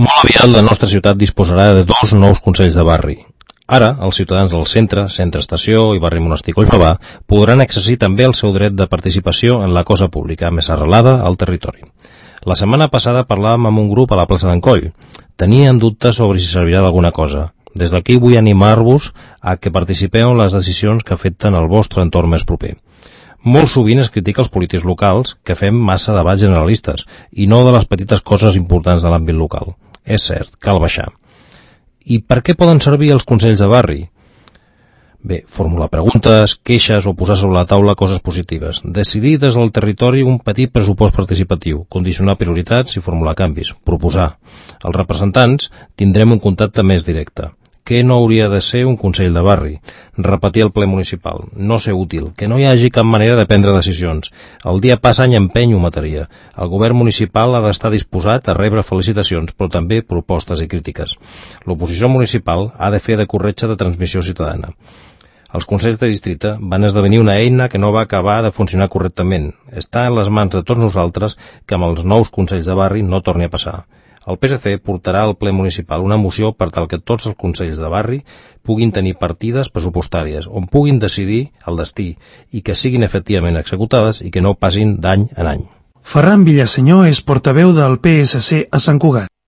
Molt aviat la nostra ciutat disposarà de 2 nous consells de barri. Ara, els ciutadans del centre, centre-estació i barri Monestir Collfabà podran exercir també el seu dret de participació en la cosa pública més arrelada al territori. La setmana passada parlàvem amb un grup a la plaça d'en Coll. Tenien dubtes sobre si servirà d'alguna cosa. Des d'aquí vull animar-vos a que participeu en les decisions que afecten el vostre entorn més proper. Molt sovint es critica els polítics locals que fem massa debats generalistes i no de les petites coses importants de l'àmbit local. És cert, cal baixar. I per què poden servir els consells de barri? Bé, formular preguntes, queixes o posar sobre la taula coses positives. Decidir des del territori un petit pressupost participatiu, condicionar prioritats i formular canvis. Proposar. Els representants tindrem un contacte més directe. Què no hauria de ser un consell de barri? Repetir el ple municipal. No ser útil. Que no hi hagi cap manera de prendre decisions. El dia passa, any empeny ho mataria. El govern municipal ha d'estar disposat a rebre felicitacions, però també propostes i crítiques. L'oposició municipal ha de fer de corretja de transmissió ciutadana. Els consells de districte van esdevenir una eina que no va acabar de funcionar correctament. Està en les mans de tots nosaltres que amb els nous consells de barri no torni a passar. El PSC portarà al ple municipal una moció per tal que tots els consells de barri puguin tenir partides pressupostàries on puguin decidir el destí i que siguin efectivament executades i que no passin d'any en any. Ferran Villasenyor és portaveu del PSC a Sant Cugat.